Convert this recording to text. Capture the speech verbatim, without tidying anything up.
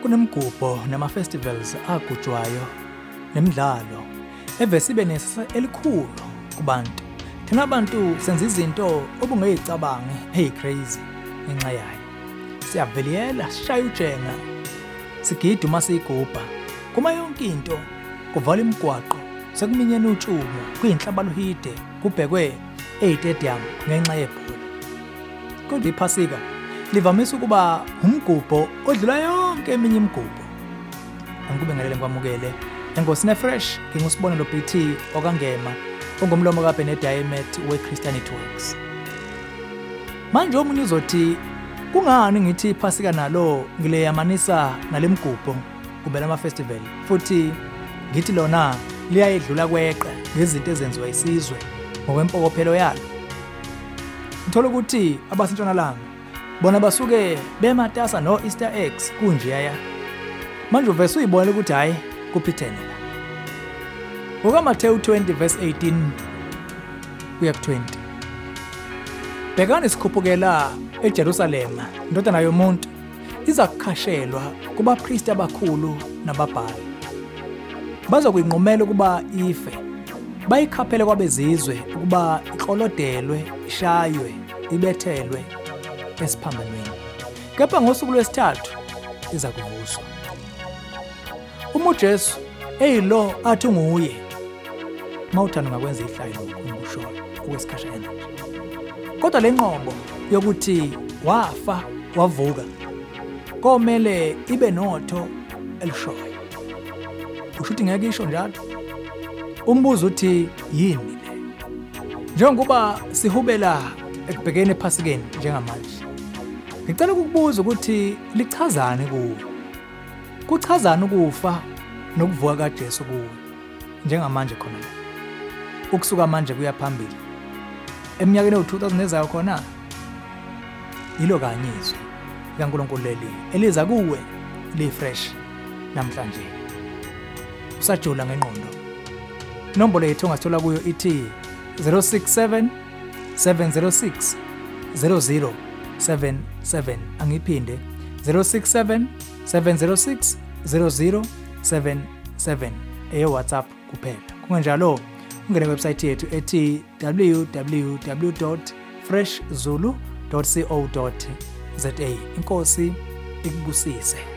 kunemigubho nama-festivals agujwayo nemidlalo evese ibe nesasa elikhulu kubantu. Thina abantu senza izinto obungeyicabangi hey-crazy ngenxa yayo. Siyaveliyela, sishaya ujenga, sigida uma siyigubha. Kuma yonke into kuvala imigwaqo, sekuminyene utshumo kuyinhlabaluhide kubhekwe ey'tediyamu ngenxa yebhola. Kodwa iphasika livamisa ukuba umgubho odlula yonke eminye imigubho. Angikube ngalele ngikwamukele enkosini fresh ngingusibonelo B T okangema ongumlomo kaBenediamet we-Christianity Works. Manje omunye uzothi kungani ngithi iphasika nalo ngileyamanisa nalemgubho kube lama-festival futhi ngithi lona liyayedlula kweqe ngezinto ezenziwa isizwe ngokwempokophelo yalo. Ngithola ukuthi abasentshonalanga bona basuke bematasa no Easter eggs kunjeya. Manje uvese uyibona ukuthi hayi kuphithene la. NgokaMathewu twenty verse eighteen kuya ku-twenty. Bhekani sikhuphukela eJerusalema, indodana yomuntu iza kukhashelwa kubapristi abakhulu nababhali. Bazokuyinqumela ukuba ife, bayikhaphele kwabezizwe ukuba iklolodelwe, ishaywe, ibethelwe esiphambanweni. Kepha ngosuku lwesithathu iza kuvuswa. Uma uJesu eyilo athi nguye, mawuthanda ngakwenza ihlayo ngokusho okwesikhashana nje. Kodwa le nqobo yokuthi wafa wavuka komele ibe notho elishoyo. Ushuthi ngeke isho njalo. Umbuzo uthi yini le? Njengoba sihubela ekubhekene ephasikeni njengamanje, ngicela ukukubuza ukuthi lichazane kuwe. Kuchazana ukufa nokuvuka kaJesu kuwe njengamanje khona la. Ukusuka manje kuya phambili. Eminyakeni ewu-two thousand ezayo khona yilo kanye izwi likaNkulunkulu leli eliza kuwe li-fresh namhlanje. Usajula ngengqondo. Inombolo yethu ongasithola kuyo ithi zero six seven seven zero six zero zero seven seven. Angiphinde zero six seven seven zero six zero zero seven seven eyo WhatsApp kuphela. Kungenjalo ungene website yethu ethi w w w dot fresh zulu dot co dot za. Inkosi ikubusise.